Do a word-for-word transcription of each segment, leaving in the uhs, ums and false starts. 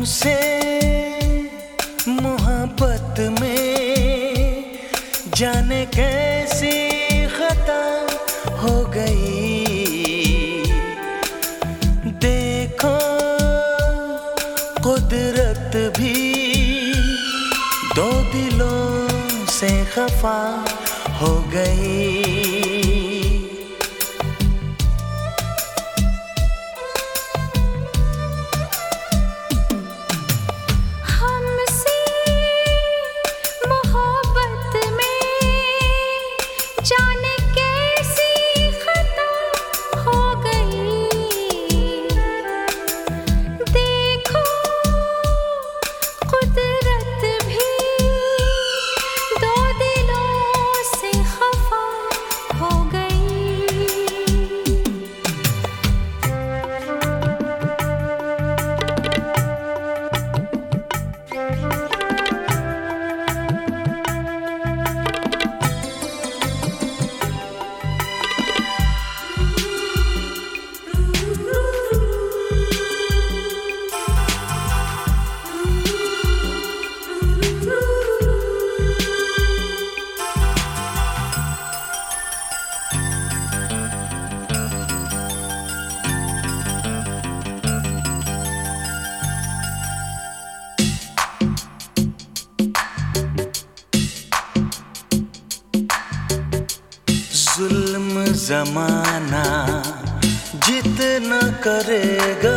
हमसे मोहब्बत में जाने कैसी खता हो गई। देखो कुदरत भी दो दिलों से खफा हो गई। जुल्म ज़माना जितना करेगा,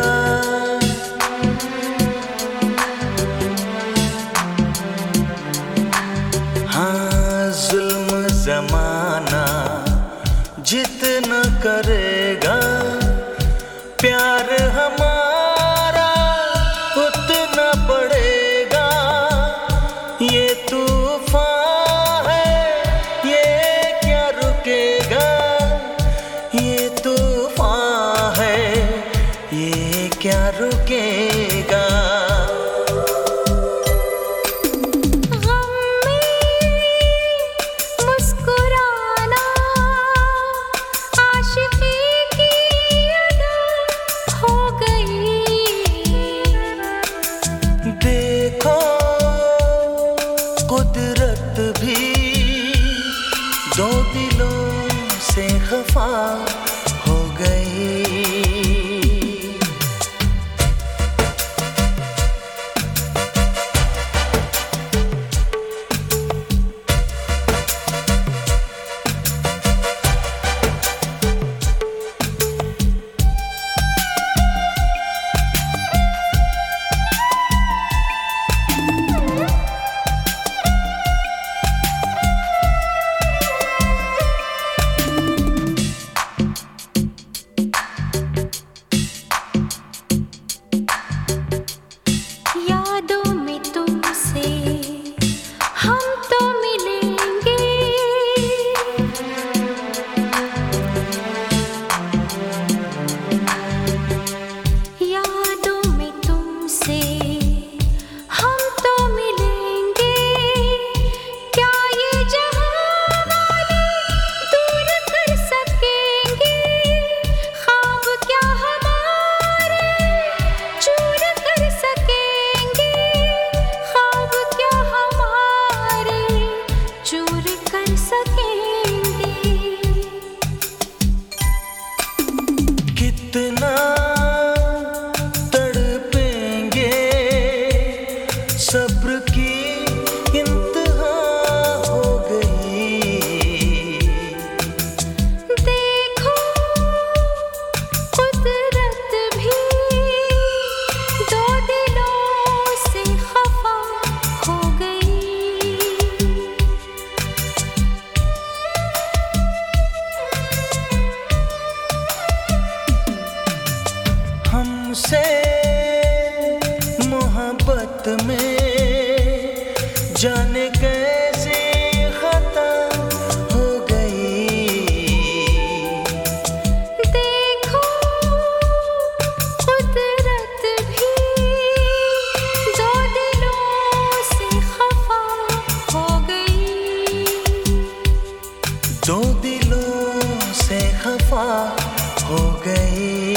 हाँ जुल्म ज़माना जितना करेगा, प्यार हमारा उतना बढ़ेगा। ये तूफान है ये क्या रुकेगा, ये तूफान है ये क्या रुकेगा। कुदरत भी दो दिलों से खफा हो गई। कितना तड़पेंगे सब्र की इंतहा हो गई। देखो कुदरत भी दो दिलों से खफा हो गई। हमसे मोहब्बत में जाने कैसी खता हो गई। देखो कुदरत भी दो दिलों से खफा हो गई। दो दिलों से खफा हो गई।